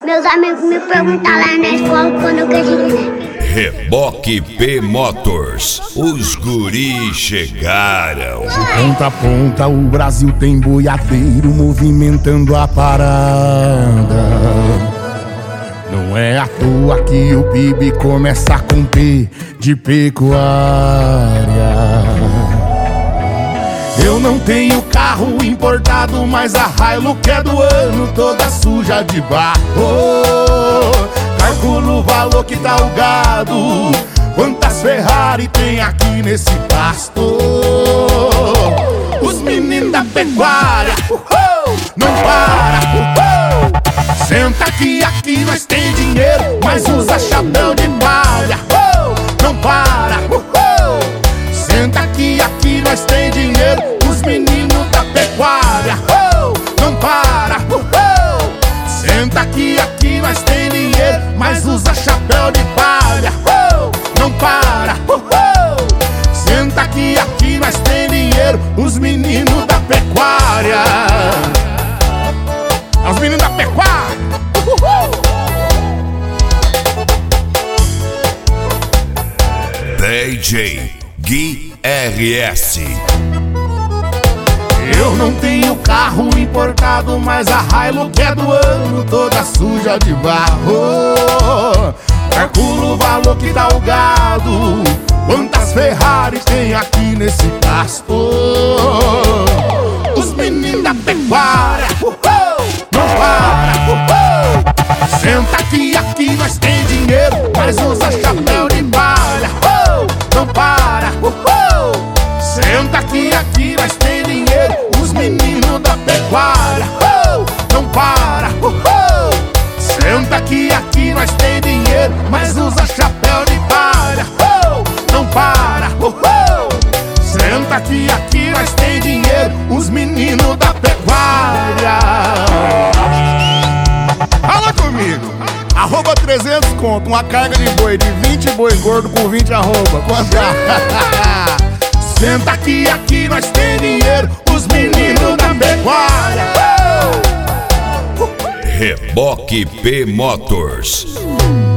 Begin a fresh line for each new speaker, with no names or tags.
Meus amigos me perguntam lá na escola quando que a gente...
Reboque P Motors, os guris chegaram.
De ponta a ponta o Brasil tem boiadeiro movimentando a parada. Não é à toa que o PIB começa com P de pecuária. Eu não tenho carro importado, mas a Hilux é do ano, toda suja de barro. Calculo o valor que tá o gado, quantas Ferrari tem aqui nesse pasto. Os meninos da pecuária, não para, senta aqui nós tem dinheiro, mas usa chapéu de palha. Não para, senta aqui nós tem dinheiro, os meninos da pecuária. Não para, senta aqui nós tem dinheiro, mas usa chapéu de palha. Não para, senta aqui nós tem dinheiro, os meninos da pecuária. Os meninos da pecuária.
DJ Gui RS.
Eu não tenho carro importado, mas a Hilux é do ano, toda suja de barro. Calculo o valor que dá o gado, quantas Ferrari tem aqui nesse pasto. Os meninos da pecuária, não para, senta aqui nós tem dinheiro, mas usa chapéu de palha. Não para, senta aqui nós tem dinheiro, os meninos da pecuária. Não para, senta aqui nós tem dinheiro, mas usa chapéu de palha. Não para, senta aqui nós tem dinheiro, os meninos da pecuária. Fala comigo. Arroba 300 conto, uma carga de boi de 20 boi gordo com 20 arroba. Quanto? Senta aqui nós tem dinheiro, os meninos da pecuária.
Reboque P Motors.